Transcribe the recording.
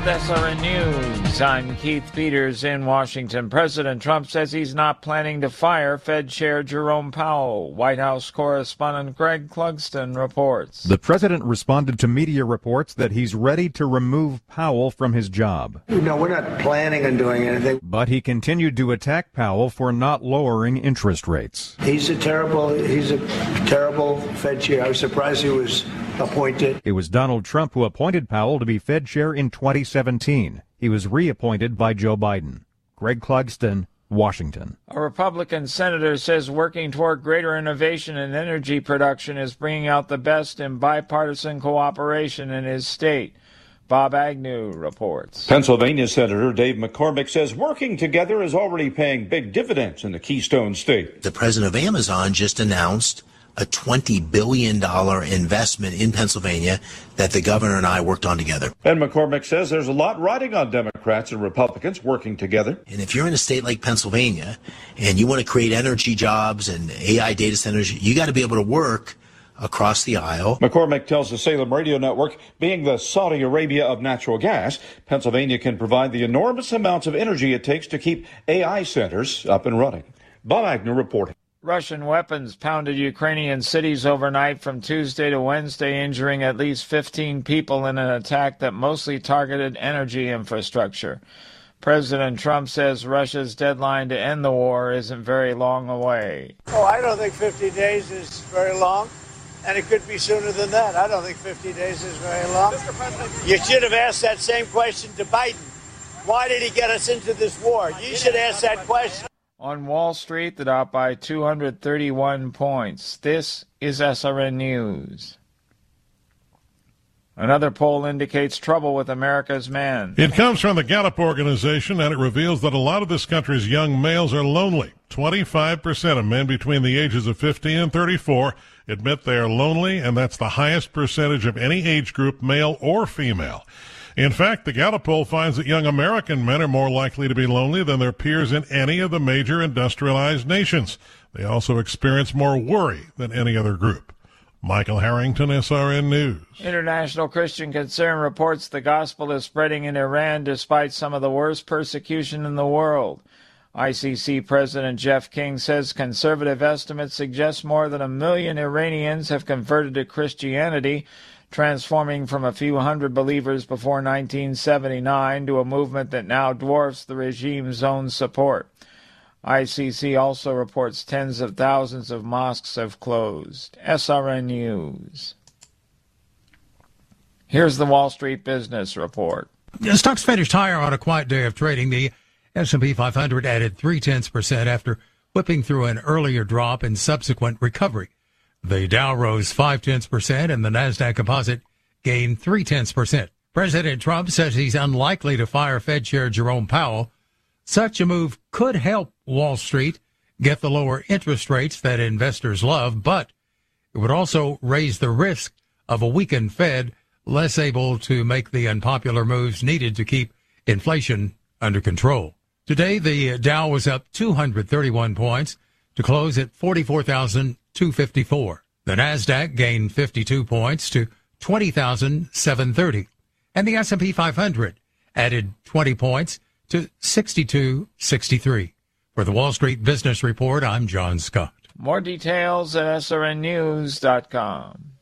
with SRN News. I'm Keith Peters in Washington. President Trump says he's not planning to fire Fed Chair Jerome Powell. White House correspondent Greg Clugston reports. The president responded to media reports that he's ready to remove Powell from his job. No, we're not planning on doing anything. But he continued to attack Powell for not lowering interest rates. He's a terrible Fed chair. I was surprised he was appointed. It was Donald Trump who appointed Powell to be Fed chair in 2017. He was reappointed by Joe Biden. Greg Clugston, Washington. A Republican senator says working toward greater innovation in energy production is bringing out the best in bipartisan cooperation in his state. Bob Agnew reports. Pennsylvania Senator Dave McCormick says working together is already paying big dividends in the Keystone State. The president of Amazon just announced a $20 billion investment in Pennsylvania that the governor and I worked on together. And McCormick says there's a lot riding on Democrats and Republicans working together. And if you're in a state like Pennsylvania and you want to create energy jobs and AI data centers, you got to be able to work across the aisle. McCormick tells the Salem Radio Network, being the Saudi Arabia of natural gas, Pennsylvania can provide the enormous amounts of energy it takes to keep AI centers up and running. Bob Agnew reporting. Russian weapons pounded Ukrainian cities overnight from Tuesday to Wednesday, injuring at least 15 people in an attack that mostly targeted energy infrastructure. President Trump says Russia's deadline to end the war isn't very long away. Oh, I don't think 50 days is very long, and it could be sooner than that. I don't think 50 days is very long. You should have asked that same question to Biden. Why did he get us into this war? You should ask that question. On Wall Street, the Dow by 231 points. This is SRN News. Another poll indicates trouble with America's men. It comes from the Gallup organization, and it reveals that a lot of this country's young males are lonely. 25% of men between the ages of 15 and 34 admit they are lonely, and that's the highest percentage of any age group, male or female. In fact, the Gallup poll finds that young American men are more likely to be lonely than their peers in any of the major industrialized nations. They also experience more worry than any other group. Michael Harrington, SRN News. International Christian Concern reports the gospel is spreading in Iran despite some of the worst persecution in the world. ICC President Jeff King says conservative estimates suggest more than 1 million Iranians have converted to Christianity, transforming from a few hundred believers before 1979 to a movement that now dwarfs the regime's own support. ICC also reports tens of thousands of mosques have closed. SRN News. Here's the Wall Street Business Report. Stocks finished higher on a quiet day of trading. The S&P 500 added 0.3% after whipping through an earlier drop and subsequent recovery. The Dow rose 0.5%, and the Nasdaq Composite gained 0.3%. President Trump says he's unlikely to fire Fed Chair Jerome Powell. Such a move could help Wall Street get the lower interest rates that investors love, but it would also raise the risk of a weakened Fed, less able to make the unpopular moves needed to keep inflation under control. Today, the Dow was up 231 points to close at 44,254. The Nasdaq gained 52 points to 20,730. And the S&P 500 added 20 points to 6263. For the Wall Street Business Report, I'm John Scott. More details at srnnews.com.